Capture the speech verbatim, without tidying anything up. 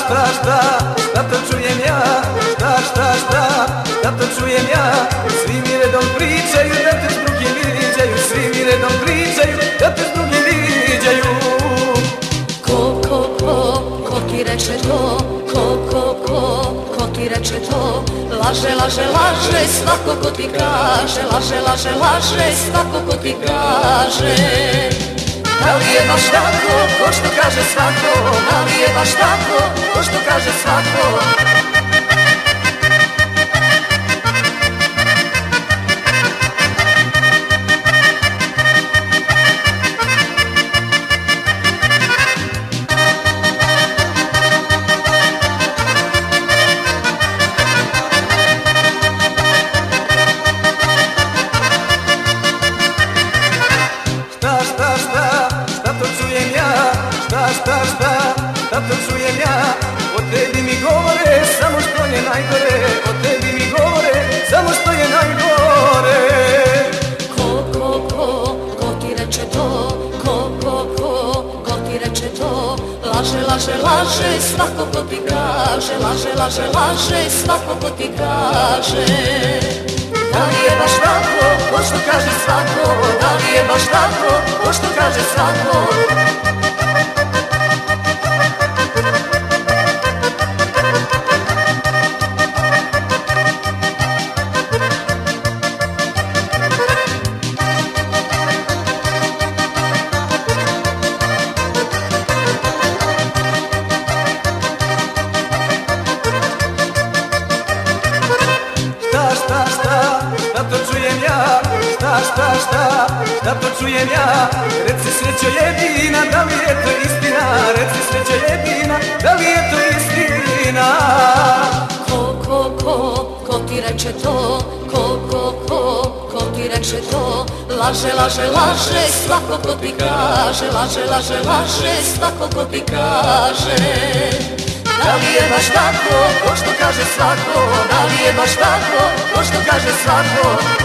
šta, šta, šta to čujem ja, šta, šta, šta, šta to čujem ja. Svi mi redom pričaju da te s drugim viđaju, svi mi redom pričaju da te s drugim viđaju. Ko, ko, ko, ko ti reče to, ko, ko, ko, ko ti reče to. Laže, laže, laže, svako ko ti kaže, laže, laže, laže, svako ko ti kaže. Da li je baš tako, ko što kaže svako, da li je baš tako, ko što kaže svako. Šta, šta, šta, šta to čujem ja. O tebi mi govore samo što je najgore, o tebi mi govore samo što je najgore. Ko, ko, ko, ko ti reče to, ko, ko, ko, ko ti reče to. Laže, laže, laže, svako ko ti kaže, laže, laže, laže, svako ko ti kaže. Da li je baš tako, ko što kaže svako, da li je baš tako, ko što kaže svako. Šta, šta, šta to čujem ja, šta, šta, šta, šta to čujem ja. Reci srećo jedina, da li je to istina, reci srećo jedina, da li je to istina. Ko, ko, ko, ko ti reče to, ko, ko, ko, ko ti reče to. Laže, laže, laže, svako ko ti kaže, laže, laže, laže, svako ko ti kaže. Da li je baš tako, ko što kaže svako, da li je baš tako, ko što kaže svako.